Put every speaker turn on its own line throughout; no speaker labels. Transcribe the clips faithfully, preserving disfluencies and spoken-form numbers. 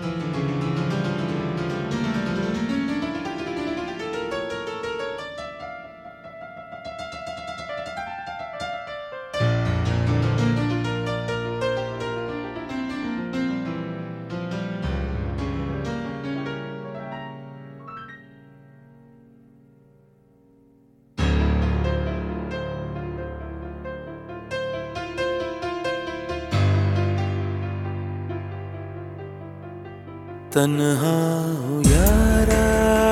तन्हा हूँ यारा,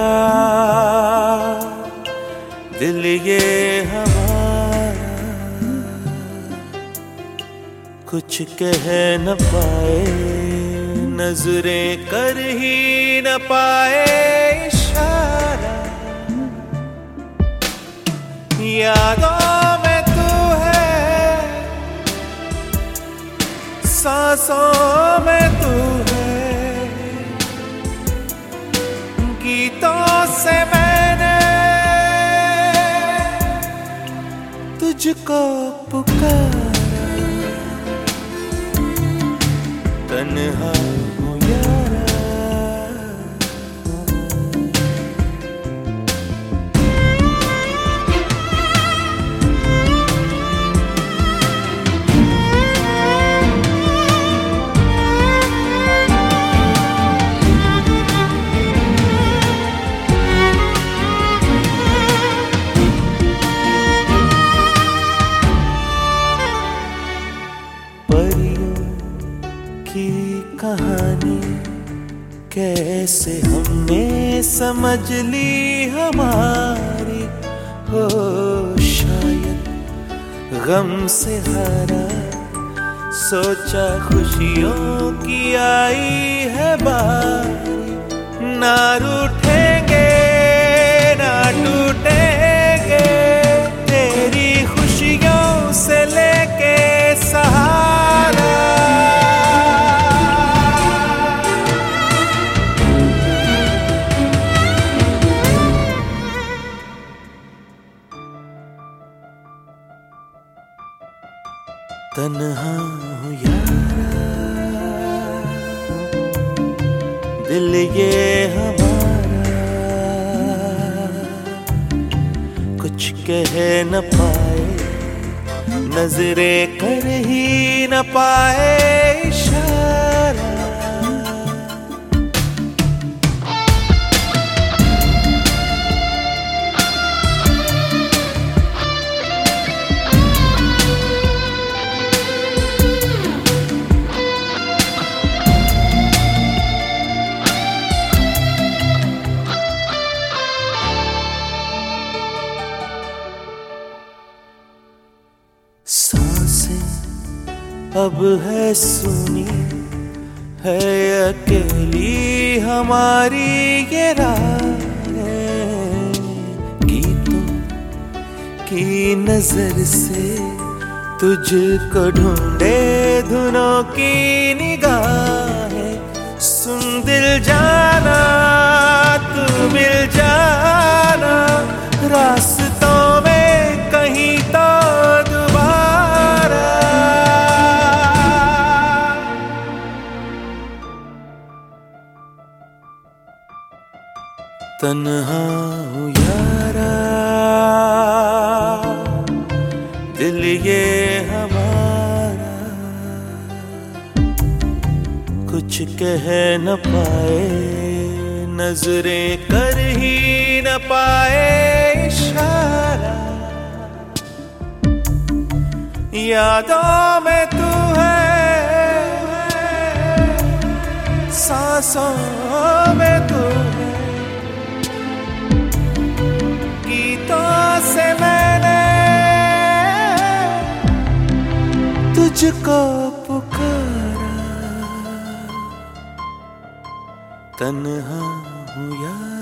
दिल ये हमारा कुछ कह न पाए, नजरें कर ही न पाए इशारा। यादों में तू है, सांसों में तू है, गीतों से मैंने तुझको पुकारा। तन्हा हूँ यारा, की कहानी कैसे हमने समझ ली हमारी हो, शायद गम से हारा सोचा खुशियों की आई है बारी। ना रूठेंगे ना टूटेंगे, तेरी खुशियों से लेके सहारा। तन्हा हूँ यारा, दिल ये हमारा कुछ कह न पाए, नजरें कर ही न पाए इशारा। सांसें अब है सुनी है अकेली हमारी ये राहें, गीतों की नजर से तुझको ढूंढे धुनों की निगाहें। सुन दिल जाना तू मिल जाना, रास्तों में कहीं तो तन्हा हूँ यारा, दिल ये हमारा कुछ कह न पाए, नजरें कर ही न पाए इशारा। यादों में तू है, सांसों में तू है, से मैंने तुझको पुकारा। तन्हा हूँ यार।